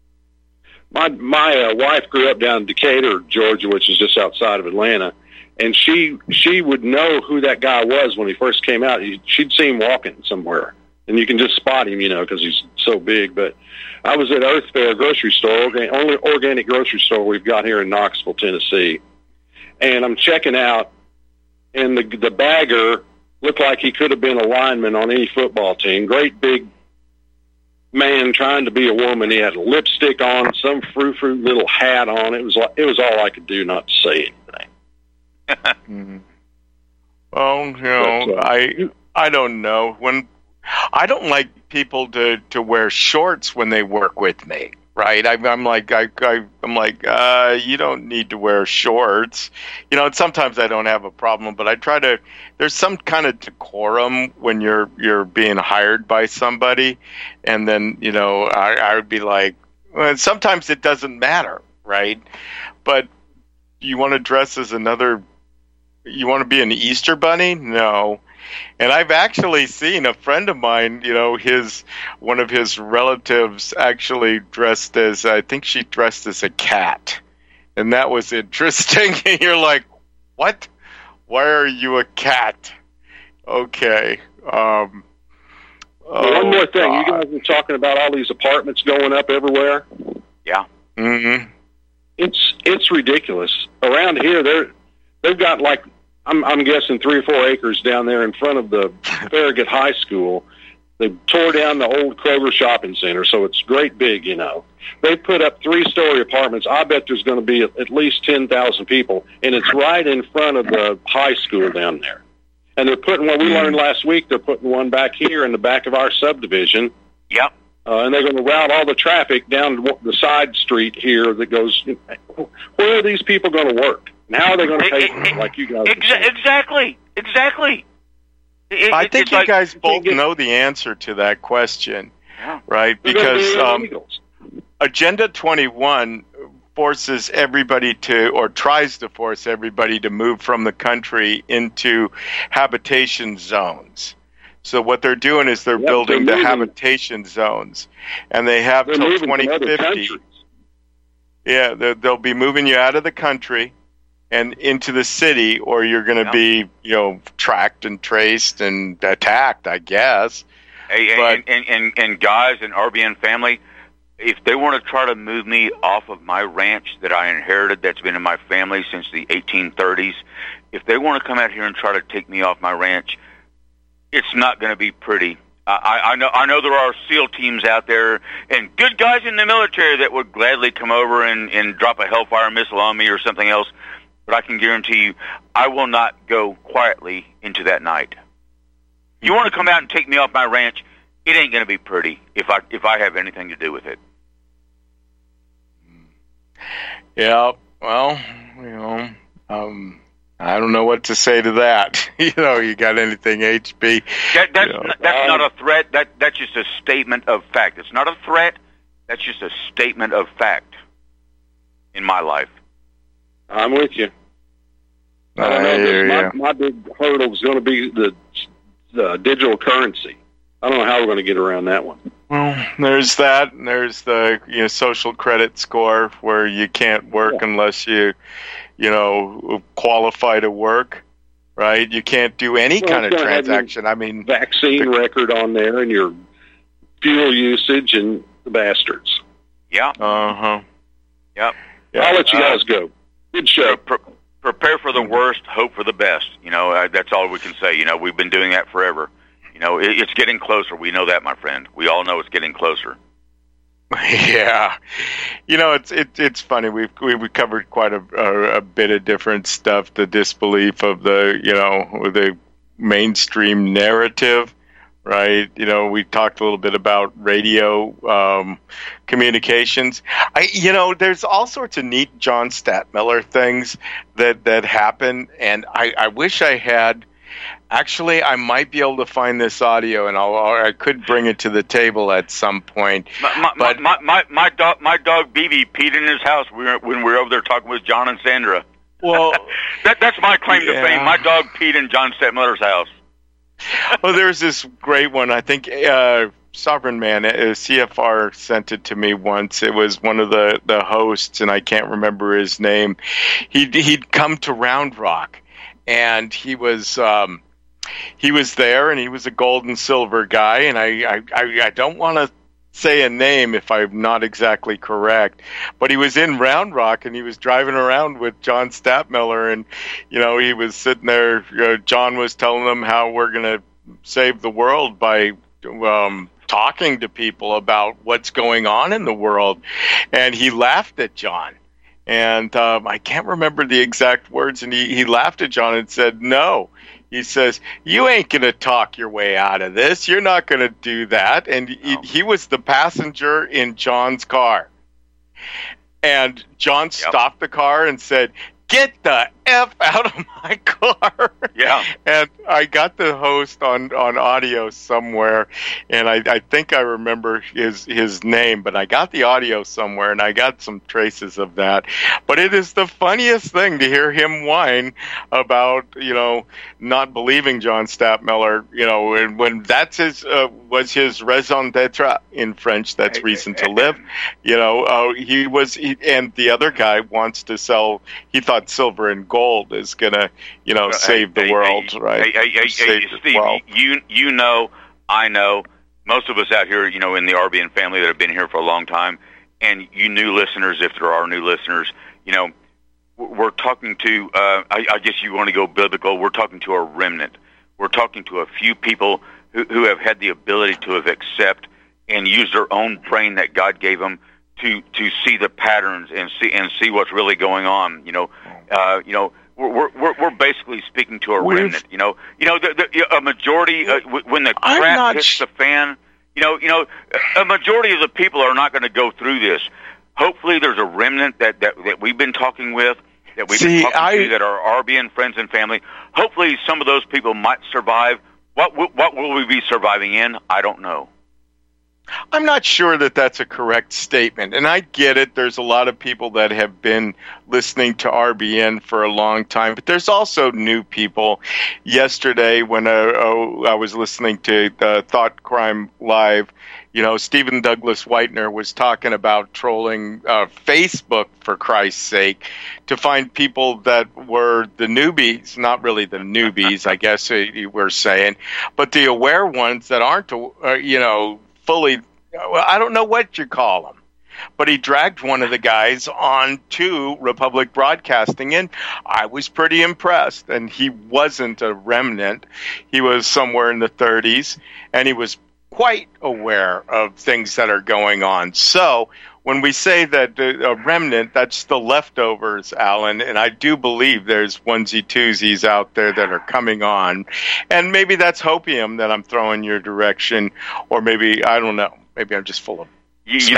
My wife grew up down in Decatur, Georgia, which is just outside of Atlanta, and she would know who that guy was when he first came out. She'd see him walking somewhere, and you can just spot him, because he's so big. But I was at Earth Fair grocery store, only organic grocery store we've got here in Knoxville, Tennessee. And I'm checking out, and the bagger looked like he could have been a lineman on any football team. Great big man trying to be a woman. He had a lipstick on, some frou-frou little hat on. It was all I could do not to say anything. Well, I don't know. I don't like people to wear shorts when they work with me. Right, I'm like, you don't need to wear shorts, and sometimes I don't have a problem, but I try to. There's some kind of decorum when you're being hired by somebody, and then I would be like, well, sometimes it doesn't matter, right? But you want to dress as you want to be an Easter bunny? No. And I've actually seen a friend of mine, one of his relatives actually dressed as, I think she dressed as a cat. And that was interesting. And you're like, what? Why are you a cat? Okay. One more thing. You guys were talking about all these apartments going up everywhere. Yeah. Mm-hmm. It's ridiculous. Around here, they've got like, I'm guessing 3 or 4 acres down there in front of the Farragut High School. They tore down the old Kroger shopping center, so it's great big, They put up 3-story apartments. I bet there's going to be at least 10,000 people, and it's right in front of the high school down there. And they're putting what we learned last week. They're putting one back here in the back of our subdivision. Yep. And they're going to route all the traffic down the side street here that goes. Where are these people going to work? And how are they going to pay for it, like you guys? Exactly. I think you guys both know the answer to that question, right? Because Agenda 21 forces everybody tries to force everybody to move from the country into habitation zones. So what they're doing is they're building the habitation zones, and they have till 2050. Yeah, they'll be moving you out of the country and into the city, or you're going to be, tracked and traced and attacked, I guess. Hey, and guys and RBN family, if they want to try to move me off of my ranch that I inherited, that's been in my family since the 1830s, if they want to come out here and try to take me off my ranch, it's not going to be pretty. I know there are SEAL teams out there and good guys in the military that would gladly come over and drop a Hellfire missile on me or something else. But I can guarantee you, I will not go quietly into that night. You want to come out and take me off my ranch? It ain't going to be pretty if I have anything to do with it. Yeah. Well, I don't know what to say to that. You got anything, HB? That's not a threat. That's just a statement of fact. It's not a threat. That's just a statement of fact in my life. I'm with you. I don't know. My big hurdle is going to be the digital currency. I don't know how we're going to get around that one. Well, there's that, and there's the social credit score where you can't work unless you qualify to work, right? You can't do any kind of transaction. I mean, vaccine record on there and your fuel usage and the bastards. Yeah. Uh-huh. Yep. Yeah. I'll let you guys go. Good show. Prepare for the worst, hope for the best. That's all we can say. We've been doing that forever. It's getting closer. We know that, my friend. We all know it's getting closer. Yeah. It's funny. We covered quite a bit of different stuff. The disbelief of the mainstream narrative, right? We talked a little bit about radio communications. There's all sorts of neat John Stadtmiller things that happen, and I wish I had. Actually, I might be able to find this audio, and I could bring it to the table at some point. My dog BB peed in his house when we were over there talking with John and Sandra. Well, that's my claim to fame. My dog peed in John Stadtmiller's house. Well, there's this great one. I think Sovereign Man, CFR, sent it to me once. It was one of the hosts, and I can't remember his name. He'd come to Round Rock, and he was there, and he was a gold and silver guy, and I don't want to say a name if I'm not exactly correct, but he was in Round Rock, and he was driving around with John Stadtmiller, and he was sitting there. John was telling him how we're going to save the world by talking to people about what's going on in the world, and he laughed at John. And I can't remember the exact words, and he laughed at John and said, "No." He says, "You ain't going to talk your way out of this. You're not going to do that." And he was the passenger in John's car. And John stopped the car and said, "Get the F out of my car." Yeah. And I got the host on audio somewhere, and I think I remember his name, but I got the audio somewhere, and I got some traces of that. But it is the funniest thing to hear him whine about, not believing John Stadtmiller, and when that's was his raison d'etre in French, that's reason to live. And the other guy wants to sell, he thought silver and gold is going to, save the world, right? Hey, Steve, I know, most of us out here, in the RBN family that have been here for a long time, and you new listeners, if there are new listeners, we're talking to, I guess you want to go biblical, we're talking to a remnant. We're talking to a few people who have had the ability to have accept and use their own brain that God gave them to see the patterns and see what's really going on. We're basically speaking to a remnant. A majority when the crap hits the fan. A majority of the people are not going to go through this. Hopefully, there's a remnant that we've been talking with, that we've been talking to, that are RBN friends and family. Hopefully, some of those people might survive. What will we be surviving in? I don't know. I'm not sure that that's a correct statement, and I get it. There's a lot of people that have been listening to RBN for a long time, but there's also new people. Yesterday, when I was listening to Thought Crime Live, Stephen Douglas Whitener was talking about trolling Facebook, for Christ's sake, to find people that were the newbies, not really the newbies, I guess we're saying, but the aware ones that aren't, fully, I don't know what you call them, but he dragged one of the guys on to Republic Broadcasting, and I was pretty impressed. And he wasn't a remnant. He was somewhere in the 30s, and he was quite aware of things that are going on. So when we say that a remnant, that's the leftovers, Alan, and I do believe there's onesie-twosies out there that are coming on. And maybe that's hopium that I'm throwing your direction, or maybe, I don't know, maybe I'm just full of Steve,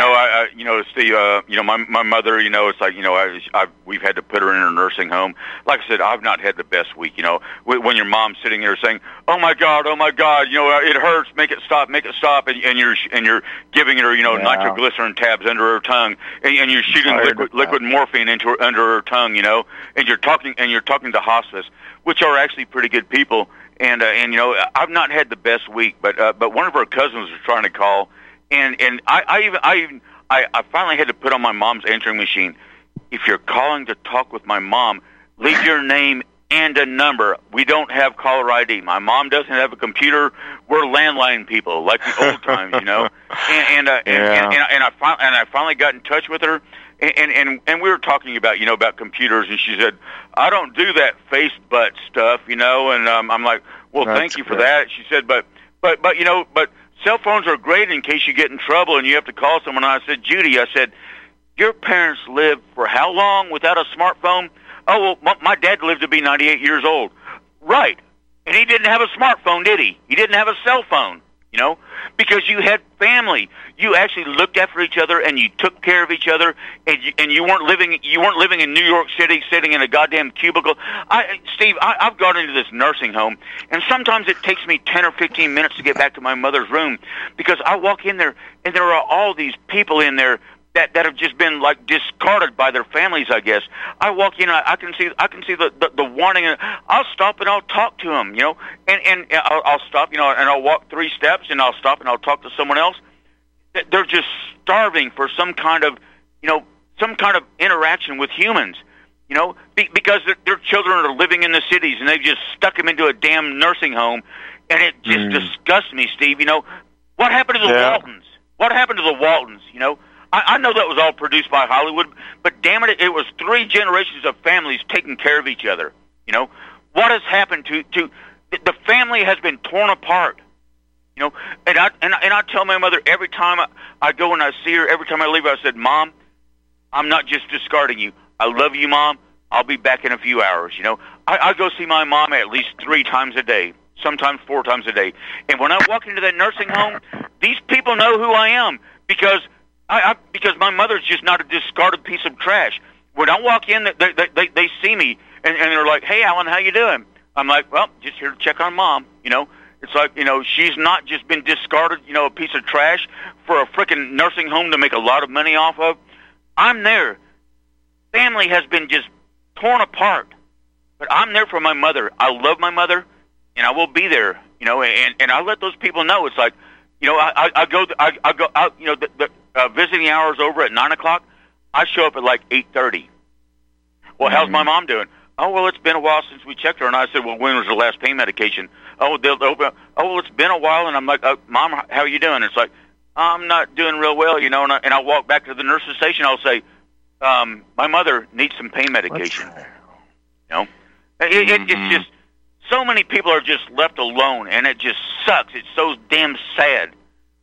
my mother, it's like, we've had to put her in a nursing home. Like I said, I've not had the best week, when your mom's sitting there saying, oh my God, it hurts, make it stop, and you're giving her, nitroglycerin tabs under her tongue, and you're shooting liquid morphine under her tongue, and you're talking to hospice, which are actually pretty good people. And I've not had the best week, but one of our cousins was trying to call, and I finally had to put on my mom's answering machine. If you're calling to talk with my mom, leave your name and a number. We don't have caller ID. My mom doesn't have a computer. We're landline people, like the old times, And I finally got in touch with her, and we were talking about computers, and she said, I don't do that face butt stuff, and I'm like, well, thank you for that. She said, but cell phones are great in case you get in trouble and you have to call someone. And I said, Judy, your parents lived for how long without a smartphone? Oh, well, my dad lived to be 98 years old. Right. And he didn't have a smartphone, did he? He didn't have a cell phone, because you had family. You actually looked after each other and you took care of each other, and you weren't living in New York City sitting in a goddamn cubicle. Steve, I've gone into this nursing home, and sometimes it takes me 10 or 15 minutes to get back to my mother's room, because I walk in there and there are all these people in there that have just been like discarded by their families, I guess. I walk in, I can see the wanting. I'll stop and I'll talk to them, and I'll stop, and I'll walk 3 steps and I'll stop and I'll talk to someone else. They're just starving for some kind of interaction with humans, because their children are living in the cities and they've just stuck them into a damn nursing home, and it just disgusts me, Steve. What happened to the Waltons? What happened to the Waltons? I know that was all produced by Hollywood, but damn it, it was 3 generations of families taking care of each other. What has happened to the family has been torn apart. And I tell my mother every time I go and I see her, every time I leave her, I said, Mom, I'm not just discarding you. I love you, Mom. I'll be back in a few hours. I go see my mom at least 3 times a day, sometimes 4 times a day. And when I walk into that nursing home, these people know who I am, because my mother's just not a discarded piece of trash. When I walk in, they see me, and they're like, hey, Alan, how you doing? I'm like, well, just here to check on Mom, It's like, she's not just been discarded, a piece of trash for a frickin' nursing home to make a lot of money off of. I'm there. Family has been just torn apart. But I'm there for my mother. I love my mother, and I will be there, and I let those people know. It's like, I go out, the visiting hours over at 9:00. I show up at like 8:30. Well, how's my mom doing? Oh, well, it's been a while since we checked her. And I said, well, when was the last pain medication? Oh, well, it's been a while. And I'm like, Mom, how are you doing? It's like, I'm not doing real well, and I'll walk back to the nurse's station. I'll say, my mother needs some pain medication. It's just, so many people are just left alone, and it just sucks. It's so damn sad.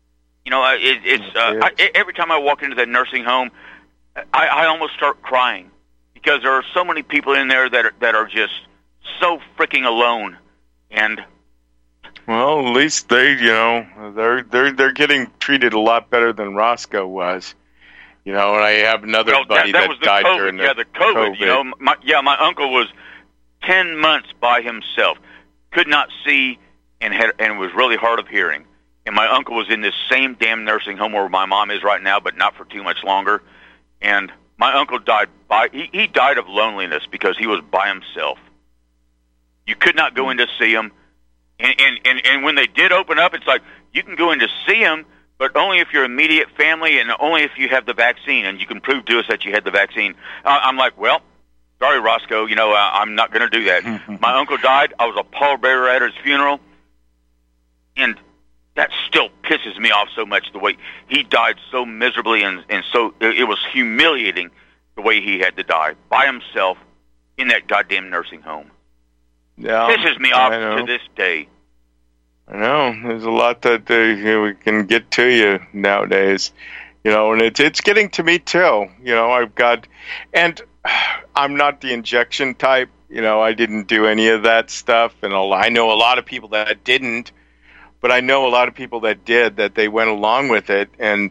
Every time I walk into that nursing home, I almost start crying, because there are so many people in there that are just so freaking alone. And well, at least they're getting treated a lot better than Roscoe was. And I have another buddy that died during the COVID. My uncle was 10 months by himself, could not see, and was really hard of hearing. And my uncle was in this same damn nursing home where my mom is right now, but not for too much longer. And my uncle died he died of loneliness, because he was by himself. You could not go in to see him. And when they did open up, it's like, you can go in to see him, but only if you're immediate family, and only if you have the vaccine, and you can prove to us that you had the vaccine. I'm like, well, sorry, Roscoe, I'm not going to do that. My uncle died. I was a pallbearer at his funeral. And that still pisses me off so much, the way he died so miserably, and so it was humiliating the way he had to die by himself in that goddamn nursing home. Yeah, pisses me off to this day. I know. There's a lot that we can get to you nowadays, and it's getting to me too. I've got, and I'm not the injection type. I didn't do any of that stuff, and I know a lot of people that didn't. but I know a lot of people that did, that they went along with it. And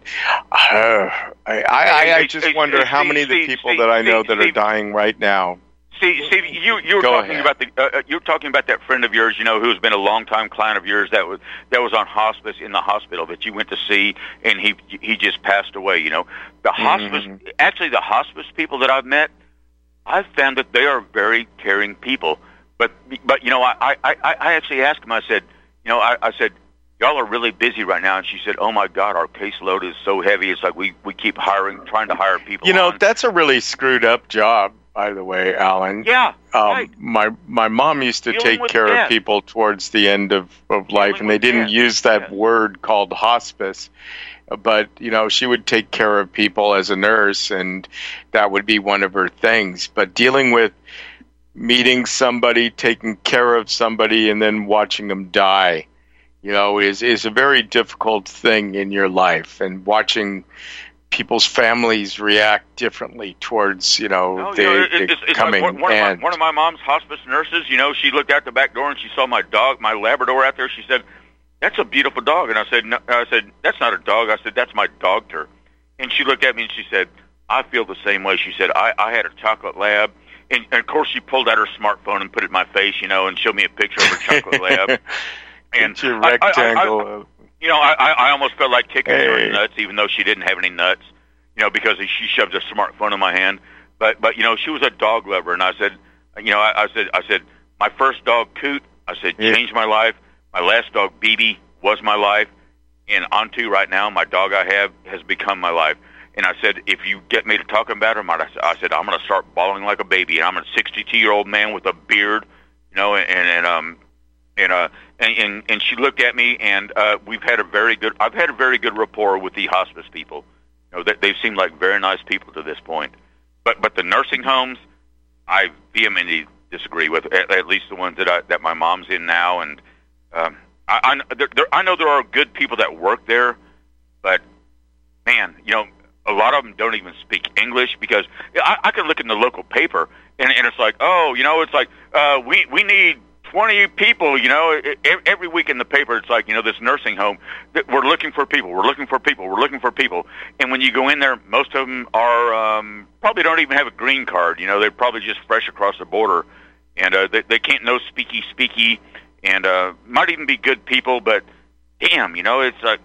I just wonder how many of the people that I know that are dying right now. Steve, you were talking about you were talking about that friend of yours, who's been a longtime client of yours that was on hospice in the hospital that you went to see, and he just passed away. The hospice, actually, the hospice people that I've met, I've found that they are very caring people. But I actually asked him. I said, I said, y'all are really busy right now, and she said, oh my God, our caseload is so heavy. It's like we keep trying to hire people. That's a really screwed up job. By the way, Alan. Yeah. Right. My mom used to take care of people towards the end of life, and they didn't use that word called hospice. But, she would take care of people as a nurse, and that would be one of her things. But dealing with meeting somebody, taking care of somebody, and then watching them die, is a very difficult thing in your life. And watching people's families react differently towards, the coming end. One of my mom's hospice nurses, she looked out the back door and she saw my dog, my Labrador out there. She said, that's a beautiful dog. And I said, no, that's not a dog. I said, that's my dogter. And she looked at me and she said, I feel the same way. She said, I had a chocolate lab. And of course she pulled out her smartphone and put it in my face, and showed me a picture of her chocolate lab. And it's a rectangle. I almost felt like kicking her in the nuts, even though she didn't have any nuts, because she shoved a smartphone in my hand. But she was a dog lover, and I said, I said, my first dog, Coot, I said, changed my life. My last dog, BB, was my life, and onto right now, my dog I have has become my life. And I said, if you get me to talking about him, I said, I'm going to start bawling like a baby. And I'm a 62-year-old man with a beard, and she looked at me, and I've had a very good rapport with the hospice people. They've seemed like very nice people to this point. But the nursing homes, I vehemently disagree with. At least the ones that my mom's in now, and I know there are good people that work there, but man, a lot of them don't even speak English, because I can look in the local paper and it's like, it's like we need 20 people, every week in the paper, it's like, this nursing home, we're looking for people. And when you go in there, most of them are probably don't even have a green card. They're probably just fresh across the border, and they can't know speaky, and might even be good people, but damn, it's like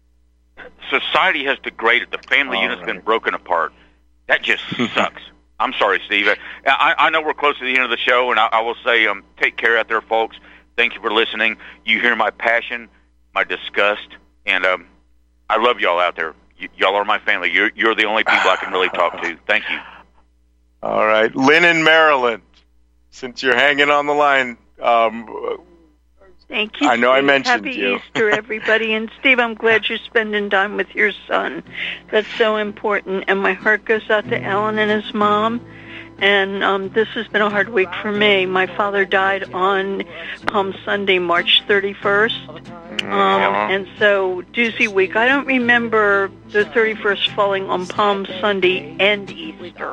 society has degraded. The family unit's been broken apart. That just sucks. I'm sorry, Steve. I know we're close to the end of the show, and I will say, take care out there, folks. Thank you for listening. You hear my passion, my disgust, and I love y'all out there. Y'all are my family. You're the only people I can really talk to. Thank you. All right. Lynn in Maryland, since you're hanging on the line, thank you, I know Steve. I mentioned Happy you. Easter, everybody. And, Steve, I'm glad you're spending time with your son. That's so important. And my heart goes out to Alan and his mom. And this has been a hard week for me. My father died on Palm Sunday, March 31st. And so, doozy week. I don't remember the 31st falling on Palm Sunday and Easter.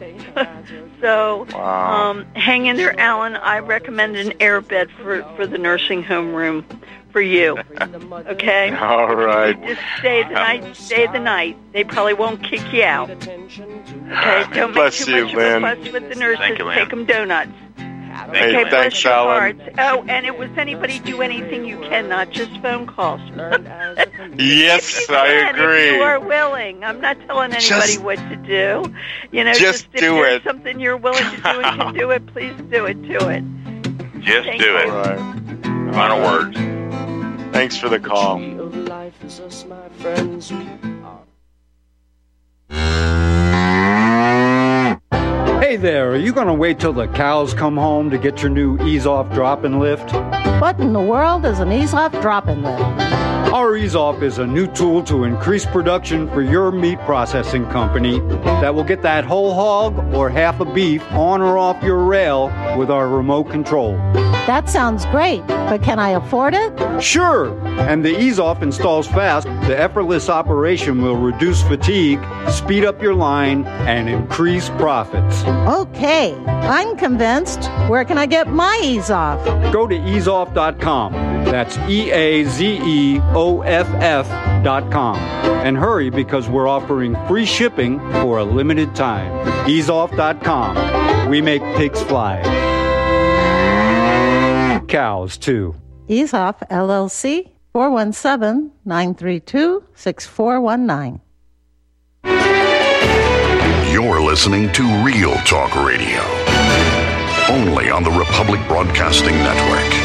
So, hang in there, Alan. I recommend an airbed for the nursing home room for you. Okay? All right. You just stay the night. They probably won't kick you out. Okay? Don't make too much of a fuss with the nurses. Take them donuts. Hey, thanks, Alan. Oh, and it was anybody do anything you can, not just phone calls. Yes, I agree. If you are willing. I'm not telling anybody what to do. Just if do there's it. something you're willing to do and can do it, please do it. Do it. Just Thank do you. it. All right. Final words. Thanks for the call. Hey there, are you going to wait till the cows come home to get your new ease-off drop-and lift? What in the world is an ease-off drop-and lift? Our ease-off is a new tool to increase production for your meat processing company that will get that whole hog or half a beef on or off your rail with our remote control. That sounds great, but can I afford it? Sure! And the ease-off installs fast. The effortless operation will reduce fatigue, speed up your line, and increase profits. Okay, I'm convinced. Where can I get my ease-off? Go to easeoff.com. That's EAZEOFF.com. And hurry, because we're offering free shipping for a limited time. EaseOff.com. We make pigs fly. Cows, too. Ease Off LLC, 417-932-6419. You're listening to Real Talk Radio, only on the Republic Broadcasting Network.